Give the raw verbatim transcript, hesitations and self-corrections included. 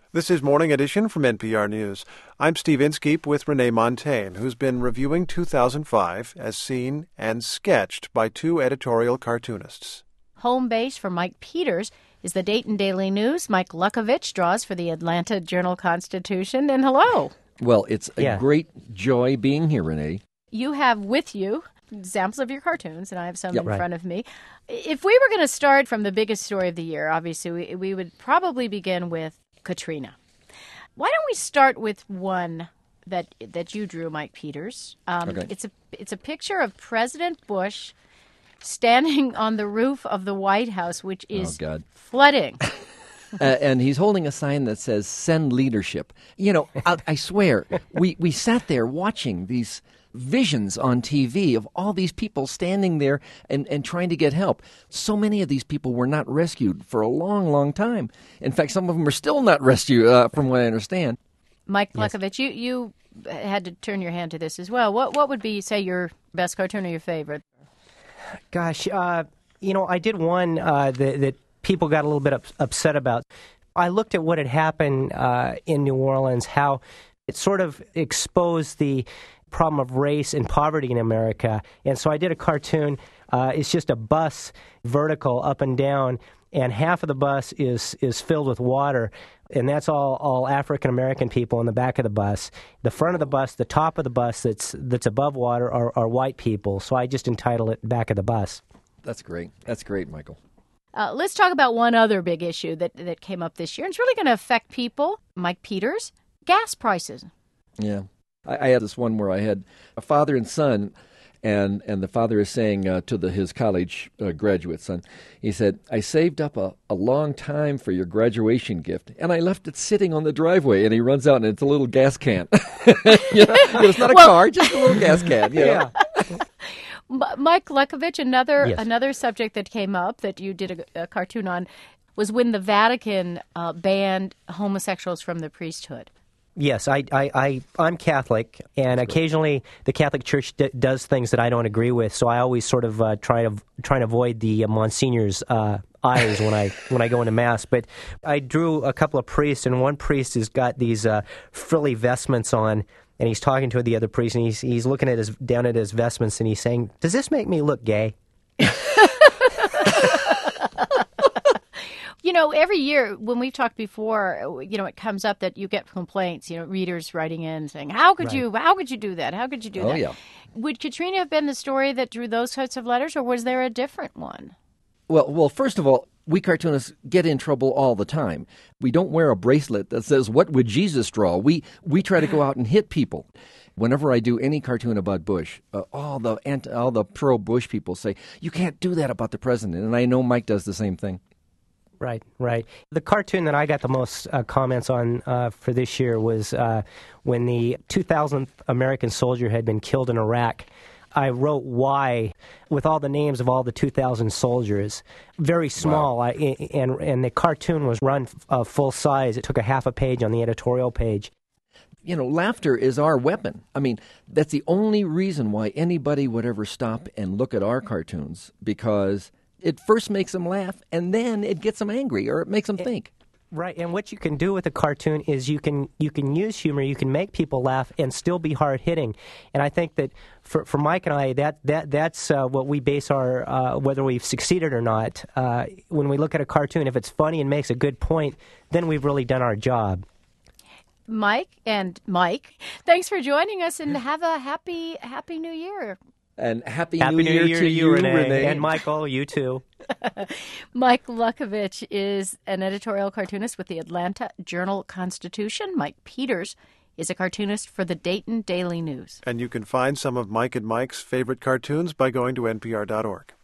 This is Morning Edition from N P R News. I'm Steve Inskeep with Renee Montaigne, who's been reviewing two thousand five as seen and sketched by two editorial cartoonists. Home base for Mike Peters is the Dayton Daily News. Mike Lukovich draws for the Atlanta Journal-Constitution. And hello. Well, it's a Yeah. great joy being here, Renee. You have with you examples of your cartoons, and I have some Yep. in Right. front of me. If we were going to start from the biggest story of the year, obviously, we, we would probably begin with Katrina. Why don't we start with one that that you drew, Mike Peters? Um, Okay. It's a it's a picture of President Bush standing on the roof of the White House, which is Oh, God. flooding. uh, and he's holding a sign that says, send leadership. You know, I, I swear, we, we sat there watching these visions on T V of all these people standing there and, and trying to get help. So many of these people were not rescued for a long, long time. In fact, some of them are still not rescued, uh, from what I understand. Mike Lukovich, you, you had to turn your hand to this as well. What what would be, say, your best cartoon or your favorite? Gosh, uh, you know, I did one uh, that, that people got a little bit up, upset about. I looked at what had happened uh, in New Orleans, how it sort of exposed the problem of race and poverty in America. And so I did a cartoon. Uh, it's just a bus vertical up and down, and half of the bus is is filled with water, and that's all, all African-American people in the back of the bus. The front of the bus, the top of the bus that's that's above water are, are white people. So I just entitled it Back of the Bus. That's great. That's great, Michael. Uh, let's talk about one other big issue that, that came up this year. It's really going to affect people. Mike Peters, gas prices. Yeah. I, I had this one where I had a father and son, and, and the father is saying uh, to the, his college uh, graduate son, he said, I saved up a, a long time for your graduation gift, and I left it sitting on the driveway. And he runs out, and it's a little gas can. You know, it's not a Well- car, just a little gas can. You know? M- Mike Lukovich, another Yes. another subject that came up that you did a, a cartoon on was when the Vatican uh, banned homosexuals from the priesthood. Yes, I, I, I, I'm Catholic, and occasionally the Catholic Church d- does things that I don't agree with, so I always sort of uh, try to try to avoid the uh, Monsignor's uh, eyes when I when I go into Mass. But I drew a couple of priests, and one priest has got these uh, frilly vestments on, and he's talking to the other priest, and he's he's looking at his down at his vestments, and he's saying, "Does this make me look gay?" You know, every year when we've talked before, you know, it comes up that you get complaints, you know, readers writing in saying, how could Right. you, how could you do that? How could you do Oh, that? yeah. Would Katrina have been the story that drew those sorts of letters, or was there a different one? Well, well, first of all, we cartoonists get in trouble all the time. We don't wear a bracelet that says, what would Jesus draw? We we try to go out and hit people. Whenever I do any cartoon about Bush, uh, all the anti, all the pro-Bush people say, you can't do that about the president. And I know Mike does the same thing. Right, right. The cartoon that I got the most uh, comments on uh, for this year was uh, when the two thousandth American soldier had been killed in Iraq. I wrote why with all the names of all the two thousand soldiers. Very small, Wow. I, and and the cartoon was run uh, full size. It took a half a page on the editorial page. You know, laughter is our weapon. I mean, that's the only reason why anybody would ever stop and look at our cartoons, because it first makes them laugh, and then it gets them angry, or it makes them think. Right, and what you can do with a cartoon is you can you can use humor, you can make people laugh, and still be hard hitting. And I think that for for Mike and I, that that that's uh, what we base our uh, whether we've succeeded or not. Uh, when we look at a cartoon, if it's funny and makes a good point, then we've really done our job. Mike and Mike, thanks for joining us, and have a happy, happy New Year. And Happy, Happy New, Year, to you, Renee, Renee. and Michael, you too. Mike Lukovich is an editorial cartoonist with the Atlanta Journal-Constitution. Mike Peters is a cartoonist for the Dayton Daily News. And you can find some of Mike and Mike's favorite cartoons by going to N P R dot org.